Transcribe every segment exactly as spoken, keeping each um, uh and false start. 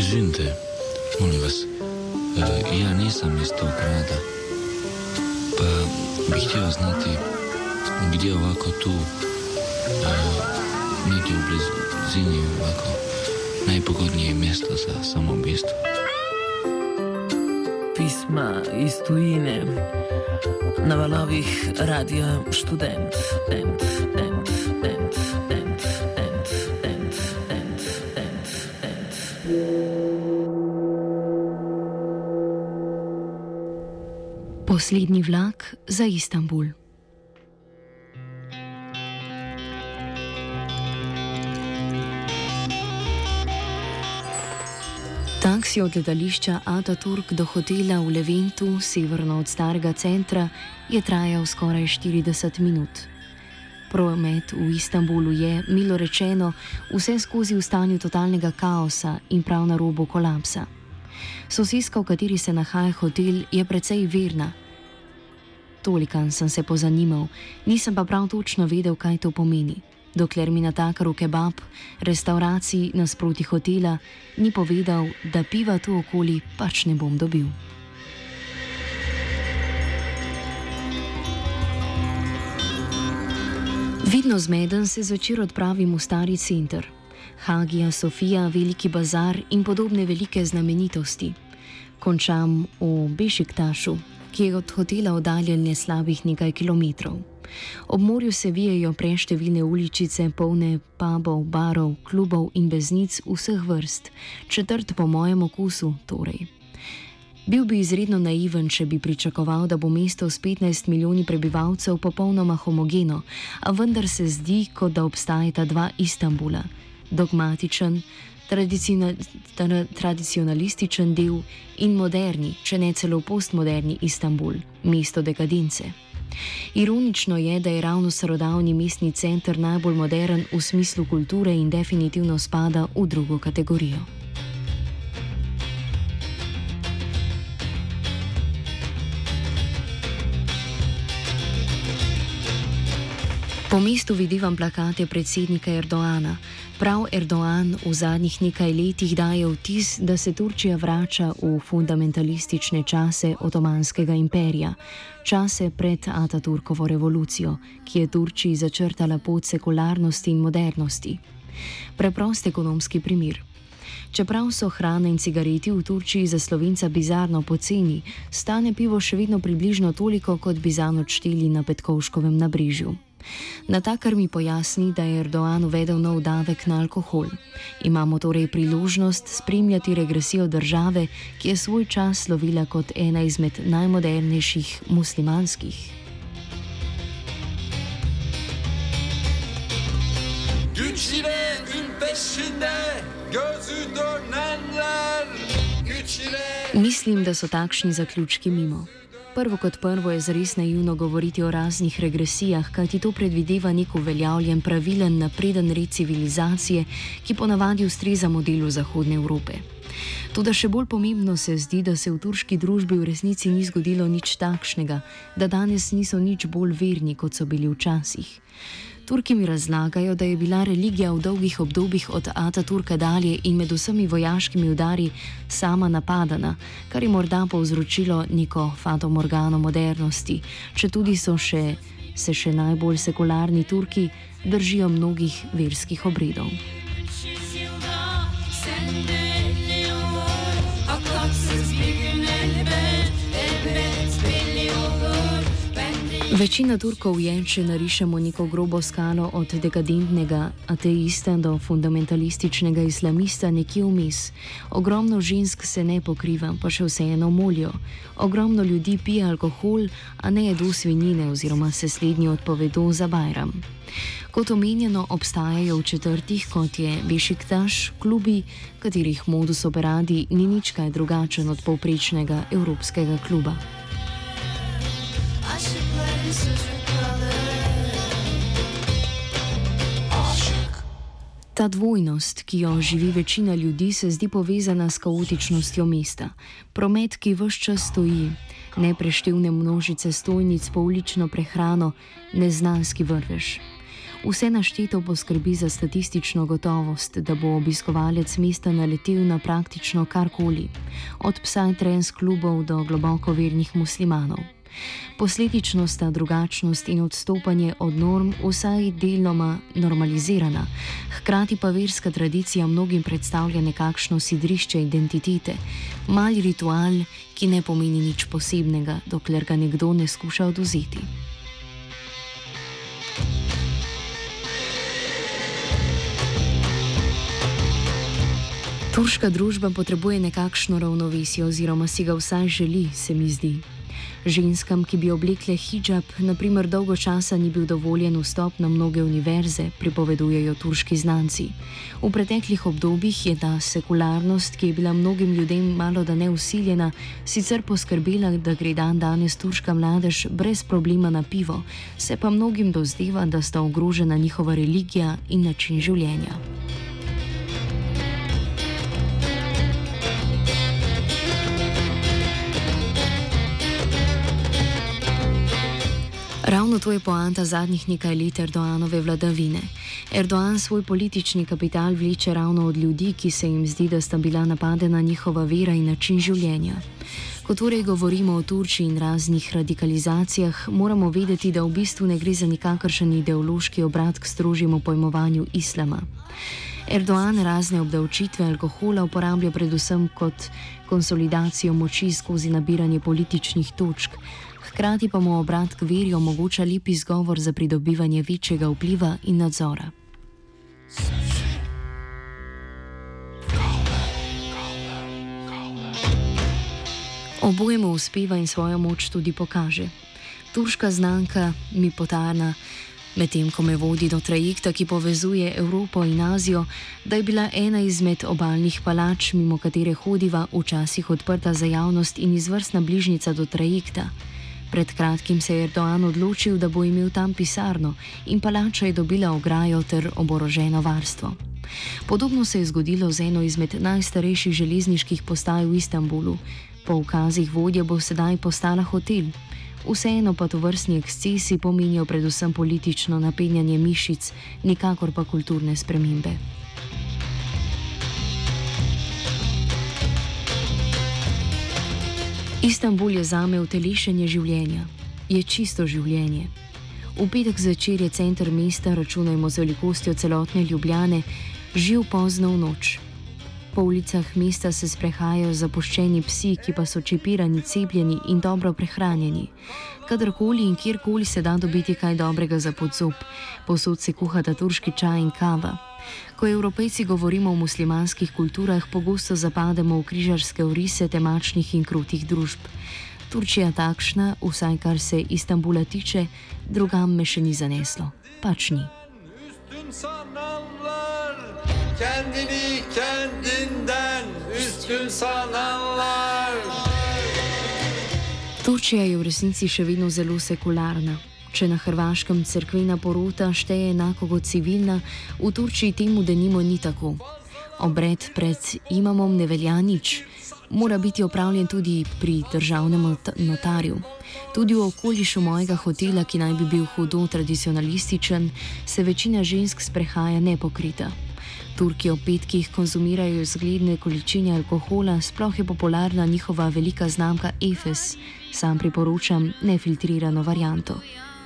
Izvinite, molim vas, e, ja nisam iz tog grada, pa bih htio znati gdje ovako tu, e, negdje u blizini ovako najpogodnije mjesto za samoubistvo. Pisma iz tujine na valovih Radia Študent. Ent, ent, ent, ent, ent, ent, ent, ent, ent. Poslednji vlak za Istanbul. Taksi od letališča Ataturk do hotela v Leventu, severno od starega centra, je trajal skoraj štirideset minut. Promet v Istanbulu je, milo rečeno, vse skozi v stanju totalnega kaosa in prav na robu kolapsa. Soseska, v kateri se nahaja hotel, je precej verna. Tolikan sem se pozanimal, nisem pa prav točno vedel, kaj to pomeni, dokler mi natakar v kebab, restavraciji nasproti hotela, ni povedal, da piva tu okoli pač ne bom dobil. Vidno zmeden se zvečer odpravim v stari center. Hagija Sofija, veliki bazar in podobne velike znamenitosti. Končam v Bešiktašu, ki je od hotela oddaljen le slabih nekaj kilometrov. Ob morju se vijejo preštevilne uličice, polne pubov, barov, klubov in beznic vseh vrst, četrt po mojem okusu torej. Bil bi izredno naiven, če bi pričakoval, da bo mesto s petnajst milijoni prebivalcev popolnoma homogeno, a vendar se zdi, kot da obstajata dva Istanbula, dogmatičen, tradiciona, tra, tradicionalističen del in moderni, če ne celo postmoderni Istanbul, mesto dekadence. Ironično je, da je ravno starodavni mestni center najbolj modern v smislu kulture in definitivno spada v drugo kategorijo. Po mestu vidivam plakate predsednika Erdoana. Prav Erdoan v zadnjih nekaj letih daje vtis, da se Turčija vrača v fundamentalistične čase Otomanskega imperija, čase pred Ataturkovo revolucijo, ki je Turčiji začrtala pot sekularnosti in modernosti. Preprost ekonomski primer. Čeprav so hrana in cigareti v Turčiji za Slovenca bizarno poceni, stane pivo še vedno približno toliko, kot bi zanj odšteli na Petkovškovem nabrežju. Natakar mi pojasni, da je Erdoan uvedel nov davek na alkohol. Imamo torej priložnost spremljati regresijo države, ki je svoj čas slovila kot ena izmed najmodernejših muslimanskih. Mislim, da so takšni zaključki mimo. Prvo kot prvo je zares naivno govoriti o raznih regresijah, kajti to predvideva nek uveljavljen, pravilen, napreden red civilizacije, ki ponavadi ustreza modelu Zahodne Evrope. Toda še bolj pomembno se zdi, da se v turški družbi v resnici ni zgodilo nič takšnega, da danes niso nič bolj verni, kot so bili včasih. Turki mi razlagajo, da je bila religija v dolgih obdobjih od Ataturka dalje in med vsemi vojaškimi udari sama napadana, kar je morda povzročilo neko fatamorgano modernosti, četudi so še, se še najbolj sekularni Turki držijo mnogih verskih obredov. Večina Turkov je, če narišemo neko grobo skalo od dekadentnega ateista do fundamentalističnega islamista, nekje vmes. Ogromno žensk se ne pokriva, pa še vseeno molijo. Ogromno ljudi pije alkohol, a ne jedo svinjine oziroma se slednji odpovedo za Bajram. Kot omenjeno, obstajajo v četrtih, kot je Bešiktaš, klubi, katerih modus operandi ni nič kaj drugačen od povprečnega evropskega kluba. Ta dvojnost, ki jo živi večina ljudi, se zdi povezana s kaotičnostjo mesta. Promet, ki ves čas stoji, nepreštevne množice stojnic, poulično prehrano, neznanski vrvež. Vse našteto poskrbi za statistično gotovost, da bo obiskovalec mesta naletel na praktično karkoli, od psytrance klubov do globoko vernih muslimanov. Posledično sta drugačnost in odstopanje od norm vsaj deloma normalizirana, hkrati pa verska tradicija mnogim predstavlja nekakšno sidrišče identitete, mali ritual, ki ne pomeni nič posebnega, dokler ga nekdo ne skuša odvzeti. Turška družba potrebuje nekakšno ravnovesje oziroma si ga vsaj želi, se mi zdi. Ženskam, ki bi oblekle hijab, naprimer dolgo časa ni bil dovoljen vstop na mnoge univerze, pripovedujejo turški znanci. V preteklih obdobjih je ta sekularnost, ki je bila mnogim ljudem malo da ne usiljena, sicer poskrbela, da gre dan danes turška mladež brez problema na pivo, se pa mnogim dozdeva, da sta ogrožena njihova religija in način življenja. Ravno to je poanta zadnjih nekaj let Erdoganove vladavine. Erdogan svoj politični kapital vleče ravno od ljudi, ki se jim zdi, da sta bila napadena njihova vera in način življenja. Ko torej govorimo o Turčiji in raznih radikalizacijah, moramo vedeti, da v bistvu ne gre za nikakršen ideološki obrat k strožjemu pojmovanju islama. Erdogan razne obdavčitve alkohola uporablja predvsem kot konsolidacijo moči skozi nabiranje političnih točk, hkrati pa mu obrat k veri omogoča lep izgovor za pridobivanje večjega vpliva in nadzora. Obojemu uspeva in svojo moč tudi pokaže. Turška znanka mi potarna, medtem ko me vodi do trajekta, ki povezuje Evropo in Azijo, da je bila ena izmed obalnih palač, mimo katere hodiva, včasih odprta za javnost in izvrstna bližnjica do trajekta. Pred kratkim se je Erdogan odločil, da bo imel tam pisarno in palača je dobila ograjo ter oboroženo varstvo. Podobno se je zgodilo z eno izmed najstarejših železniških postaj v Istanbulu. Po ukazih vodje bo sedaj postala hotel. Vseeno pa tovrstni ekscesi pomenijo predvsem politično napenjanje mišic, nikakor pa kulturne spremembe. Istanbul je zame utelešenje življenja. Je čisto življenje. V petek zvečer je center mesta, računajmo z velikostjo celotne Ljubljane, živ pozno v noč. Po ulicah mesta se sprehajajo zapuščeni psi, ki pa so čipirani, cepljeni in dobro prehranjeni. Kadarkoli in kjerkoli se da dobiti kaj dobrega za podzob, povsod se kuhata turški čaj in kava. Ko Evropejci govorimo o muslimanskih kulturah, pogosto zapademo v križarske orise temačnih in krutih družb. Turčija takšna, vsaj kar se Istanbula tiče, drugam me še ni zaneslo. Pač ni. Kendini kendinden üstün sananlar. Turčija je v resnici še vedno zelo sekularna. Če na Hrvaškem cerkvena porota šteje enako kot civilna, v Turčiji temu denimo ni tako. Obred pred imamom ne velja nič. Mora biti opravljen tudi pri državnem notarju. Tudi v okolišu mojega hotela, ki naj bi bil hudo tradicionalističen, se večina žensk sprehaja nepokrita. Turki ob petkih konzumirajo zgledne količine alkohola, sploh je popularna njihova velika znamka Efes. Sam priporočam nefiltrirano varianto.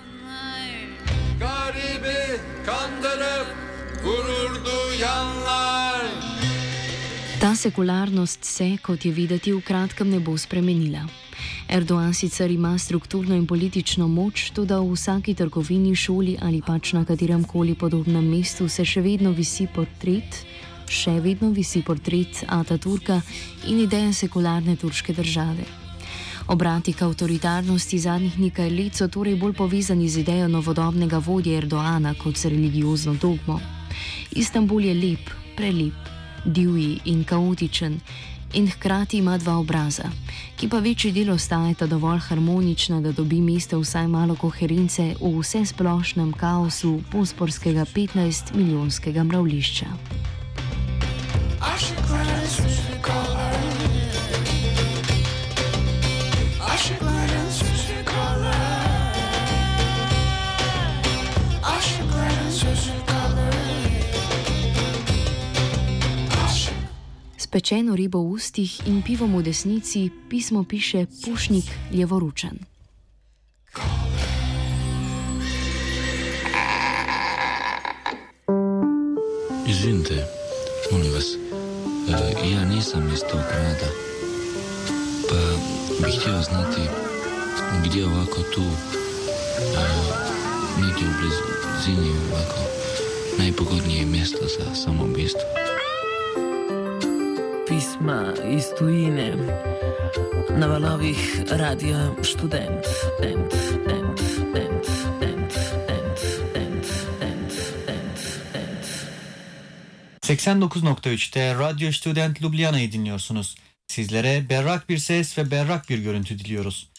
Ta sekularnost se, kot je videti, v kratkem ne bo spremenila. Erdogan sicer ima strukturno in politično moč, toda v vsaki trgovini, šoli ali pač na katerem koli podobnem mestu se še vedno visi portret, še vedno visi portret Ataturka in ideja sekularne turške države. Obrati k avtoritarnosti zadnjih nekaj let so torej bolj povezani z idejo novodobnega vodje Erdogana kot z religiozno dogmo. Istanbul je lep, prelep, divji in kaotičen, in hkrati ima dva obraza, ki pa večji del ostajata dovolj harmonična, da dobi mesto vsaj malo koherence v vsesplošnem kaosu bosporskega petnajst milijonskega mravljišča. Aşıkların süslü kolları, aşıkların süslü pečeno ribo v ustih in pivom v desnici pismo piše Pušnik Levoručan. Izvinite, molim vas, e, ja nisam iz tog grada, pa bih htio znati gdje ovako tu, e, negdje u blizini ovako najpogodnije mjesto za samoubistvo. Pisma iz tujine na valovih Radia Študent. Ent, ent, ent, ent, ent, ent, ent, ent, ent. seksen dokuz nokta üçte Radyo Student Ljubljana'yı dinliyorsunuz. Sizlere berrak bir ses ve berrak bir görüntü diliyoruz.